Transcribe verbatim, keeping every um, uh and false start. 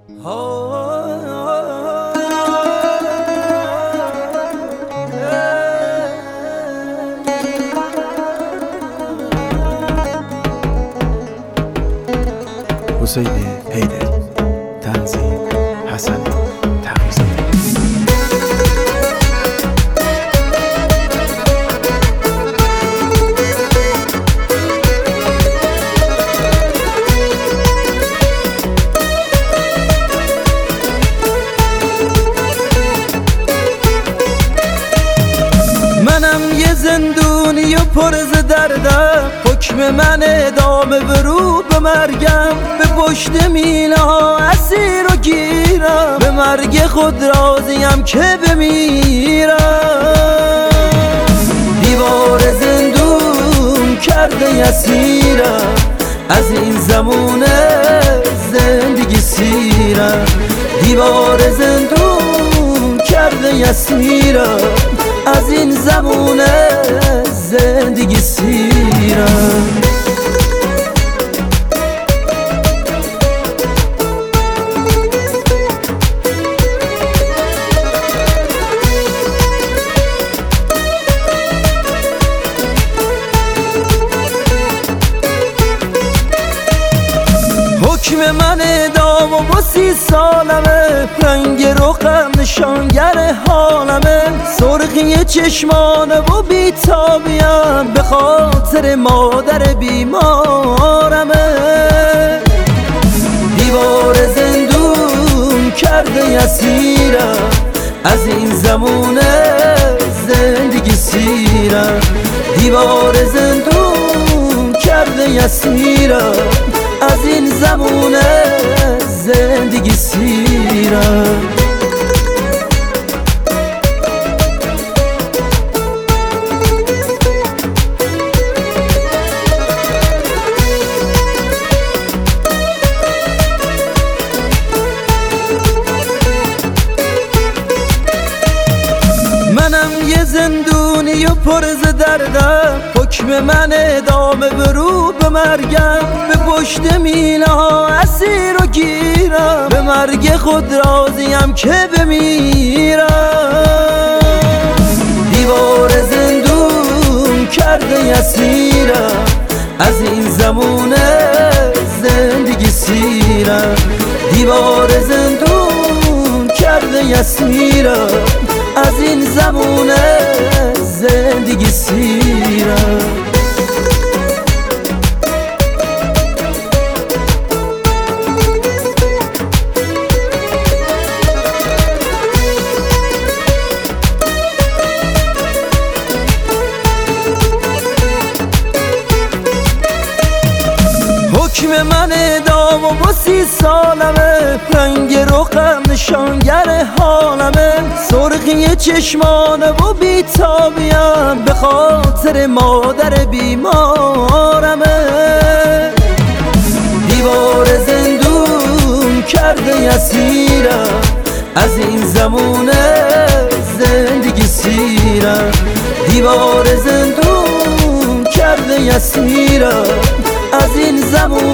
حسین حیدری، تنظیم حسن تقی‌زاده. منم یه زندونی و پر ز دردم، حکم من ادامه و رو به مرگم. به پشت میله ها اسیر و گیرم، به مرگ خود راضیم که بمیرم. دیوار زندون کرده اسیرم، از این زمونه زندگی سیرم. دیوار زندون کرده اسیرم، از این زمونه زندگی سیرم. حکم من اعدام و سی سالمه، رنگ رخم نشانگر حالمه. سرخی چشمانه و بیتابیم، به خاطر مادر بیمارمه. دیوار زندون کرده اسیرم، از این زمونه زندگی سیرم. دیوار زندون کرده اسیرم، از این زمونه زندگی سیرم. منم یه زندونی و پر ز دردم، حکم من ادامه و رو به مرگم. به پشت میله ها اسیر و گیرم، به مرگ خود راضیم که بمیرم. دیوار زندون کرده اسیرم، از این زمونه زندگی سیرم. دیوار زندون کرده اسیرم، از این زمونه زندگی سیرم. حکم من اعدام و سی سالمه، رنگ رخم نشانگر حالمه. سرخی چشمانه و بیتابیم، به خاطر مادر بیمارمه. دیوار زندون کرده اسیرم، از این زمونه زندگی سیرم. دیوار زندون کرده اسیرم، از این زمونه